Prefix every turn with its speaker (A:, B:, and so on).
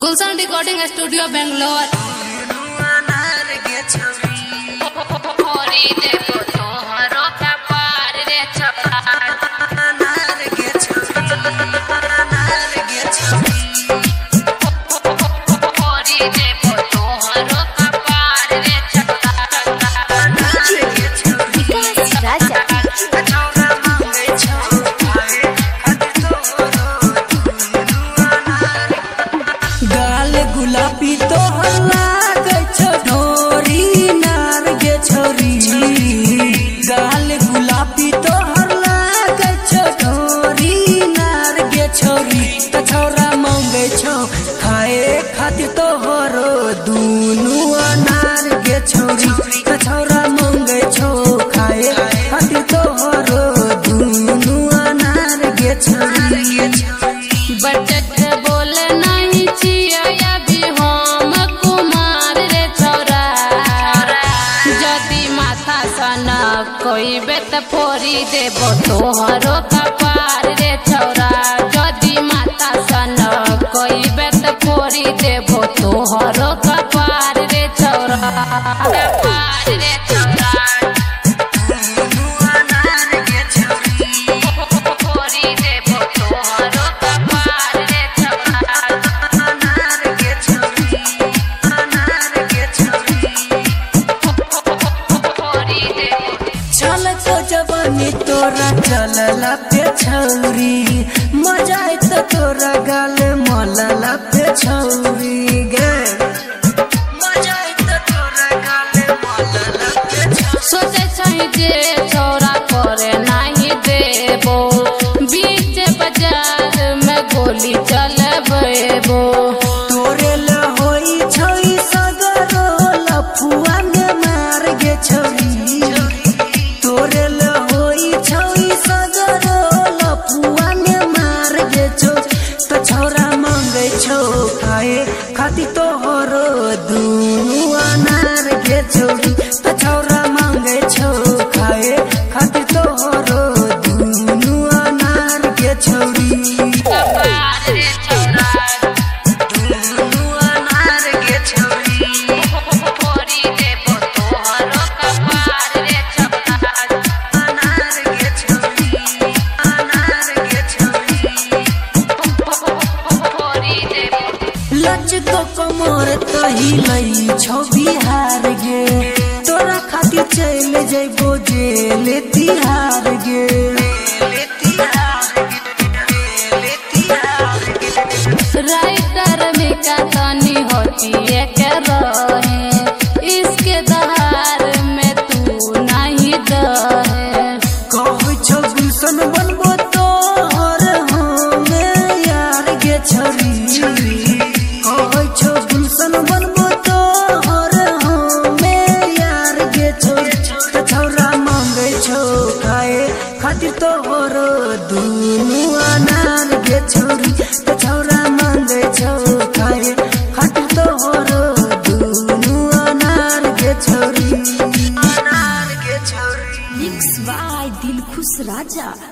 A: गुलशन recording studio Bangalore.
B: गुलाबी तो लागे छो ढोरी नार गे छोरी, गाल गुलाबी तो लागे छो ढोरी नार गे छोरी। त छौरा मांगे छो खाए खातिर तो हरो दुनु अनार गे छोरी। त छौरा मांगे छो खाए खातिर तो हरो दुनु अनार गे छोरी।
A: बचत बोले नहीं छिया अभी हम कुमार रे छौरा, जदि माथा सन कोई बेत फोरी देबो तोहरो कपार रे छौरा। जदि माथा सन कोई बेत फोरी देबो तोहरो कपार रे छौरा, कपार रे छौरा।
B: तोरा चलला पे छौरी मजा तो तोरा गाल मलला पे छौरी गे, मजा तो तोरा गाल मलला पे छौरी।
A: सोचे छही जे छौरा करे नहीं देबो, बीच बाजार में गोली चलबेबो।
B: तोरे ल होई छई सगरो लफुआ ने मार गे छौरी, तोरे ल खाती तोहरो दुनु अनार गे छोरी। त छौरा मांगे छो खाए खाती तोहरो दुनु अनार गे छोरी,
A: कपार रे छौरा,
B: दुनु अनार गे छोरी।
A: फोरी देबो तोहरो कपार रे छौरा,
B: अनार गे छोरी, अनार गे छोरी।
A: फोरी देबो
B: लच तो कमर तही लई छो बिहार गे, तोरा खातिर चल जइबो जेल तिहार गे।
A: राइटर में का तनी होती है के रहे, इसके दहार में तू नहीं दहे।
B: कहै छो गुलशन बनबो तोहर हमे यार गे छोरी, कहै छो गुलशन बनबो तोहर हमे यार गे छोरी। त छौरा मांगे छो खाए खातिर तोहर दुनु अनार गे छोरी। त छौरा मांगे छो खाए खातिर तोहर दुनु अनार गे छोरी, अनार गे छोरी।
C: Mix by Dilkhush Raja.